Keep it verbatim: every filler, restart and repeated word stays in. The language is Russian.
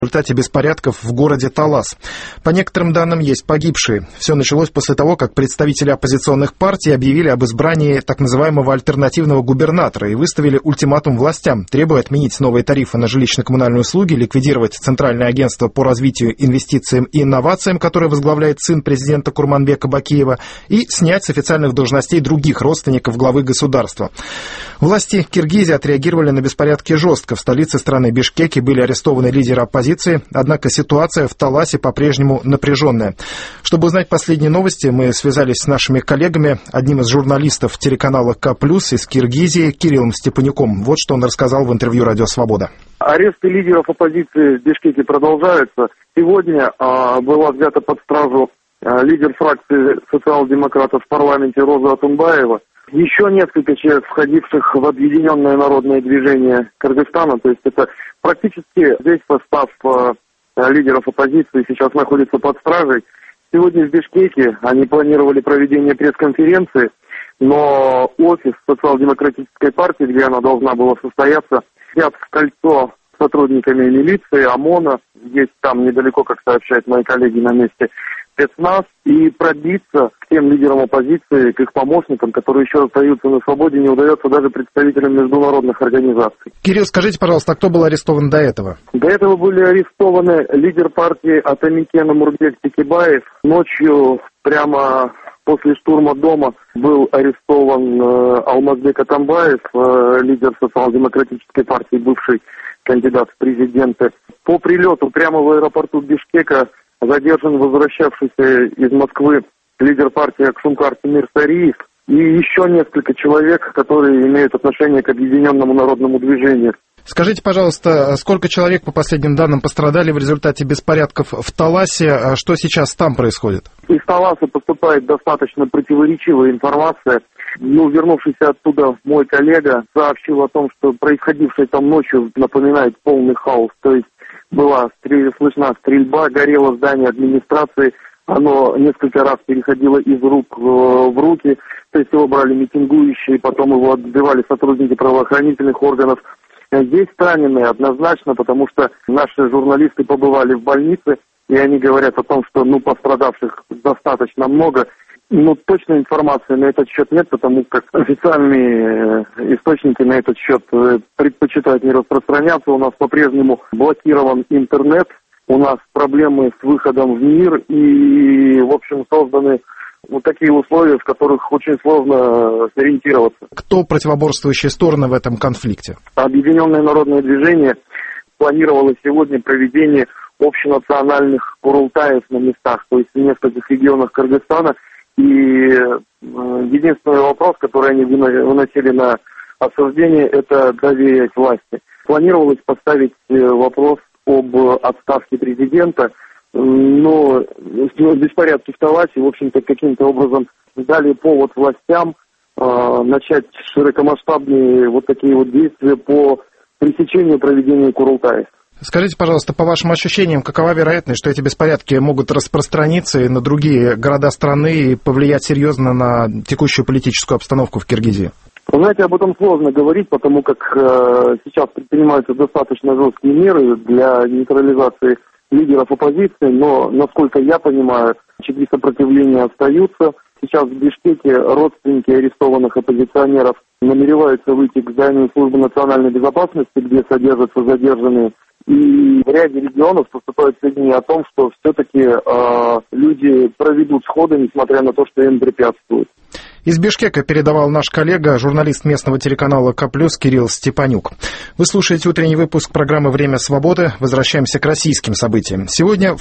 В результате беспорядков в городе Талас. По некоторым данным, есть погибшие. Все началось после того, как представители оппозиционных партий объявили об избрании так называемого альтернативного губернатора и выставили ультиматум властям, требуя отменить новые тарифы на жилищно-коммунальные услуги, ликвидировать Центральное агентство по развитию, инвестициям и инновациям, которое возглавляет сын президента Курманбека Бакиева, и снять с официальных должностей других родственников главы государства. Власти Киргизии отреагировали на беспорядки жестко. В столице страны Бишкеке были арестованы лидеры оппозиции. Однако ситуация в Таласе по-прежнему напряженная. Чтобы узнать последние новости, мы связались с нашими коллегами, одним из журналистов телеканала К плюс из Киргизии, Кириллом Степанюком. Вот что он рассказал в интервью «Радио Свобода». Аресты лидеров оппозиции в Бишкеке продолжаются. Сегодня а, была взята под стражу а, лидер фракции социал-демократов в парламенте Роза Атунбаева. Еще несколько человек, входивших в Объединенное народное движение Кыргызстана, то есть это практически весь состав э, лидеров оппозиции сейчас находится под стражей. Сегодня в Бишкеке они планировали проведение пресс-конференции, но офис социал-демократической партии, где она должна была состояться, взят в кольцо сотрудниками милиции, ОМОНа, есть там недалеко, как сообщают мои коллеги на месте, спецназ, и пробиться к тем лидерам оппозиции, к их помощникам, которые еще остаются на свободе, не удается даже представителям международных организаций. Кирилл, скажите, пожалуйста, а кто был арестован до этого? До этого были арестованы лидер партии Атамикена Мурбек Текебаев. Ночью, прямо после штурма дома, был арестован э, Алмазбек Атамбаев, э, лидер социал-демократической партии, бывший кандидат в президенты. По прилету прямо в аэропорту Бишкека задержан возвращавшийся из Москвы лидер партии Аксумкар Тимир Сариев и еще несколько человек, которые имеют отношение к Объединенному народному движению. Скажите, пожалуйста, сколько человек, по последним данным, пострадали в результате беспорядков в Таласе? Что сейчас там происходит? Из Таласа поступает достаточно противоречивая информация. Ну, вернувшийся оттуда мой коллега сообщил о том, что происходившее там ночью напоминает полный хаос. То есть была слышна стрельба, горело здание администрации, оно несколько раз переходило из рук в руки, то есть его брали митингующие, потом его отбивали сотрудники правоохранительных органов. Здесь раненые однозначно, потому что наши журналисты побывали в больнице, и они говорят о том, что ну, пострадавших достаточно много. Ну, точной информации на этот счет нет, потому как официальные источники на этот счет предпочитают не распространяться. У нас по-прежнему блокирован интернет, у нас проблемы с выходом в мир, и, в общем, созданы вот такие условия, в которых очень сложно сориентироваться. Кто противоборствующие стороны в этом конфликте? Объединенное народное движение планировало сегодня проведение общенациональных курултаев на местах, то есть в нескольких регионах Кыргызстана. И единственный вопрос, который они выносили на обсуждение, это доверие к власти. Планировалось поставить вопрос об отставке президента, но беспорядки в Таласе, в общем-то, каким-то образом дали повод властям э, начать широкомасштабные вот такие вот действия по пресечению проведения курултаев. Скажите, пожалуйста, по вашим ощущениям, какова вероятность, что эти беспорядки могут распространиться и на другие города страны и повлиять серьезно на текущую политическую обстановку в Киргизии? Вы знаете, об этом сложно говорить, потому как э, сейчас предпринимаются достаточно жесткие меры для нейтрализации лидеров оппозиции, но, насколько я понимаю, очаги сопротивления остаются. Сейчас в Бишкеке родственники арестованных оппозиционеров намереваются выйти к зданию службы национальной безопасности, где содержатся задержанные. И в ряде регионов поступают сведения о том, что все-таки э, люди проведут сходы, несмотря на то, что им препятствуют. Из Бишкека передавал наш коллега, журналист местного телеканала К плюс Кирилл Степанюк. Вы слушаете утренний выпуск программы «Время свободы». Возвращаемся к российским событиям. Сегодня